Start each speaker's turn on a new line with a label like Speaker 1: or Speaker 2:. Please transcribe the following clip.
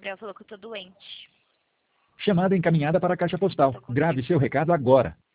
Speaker 1: Gabriel falou que eu tô doente.
Speaker 2: Chamada encaminhada para a caixa postal. Grave seu recado agora.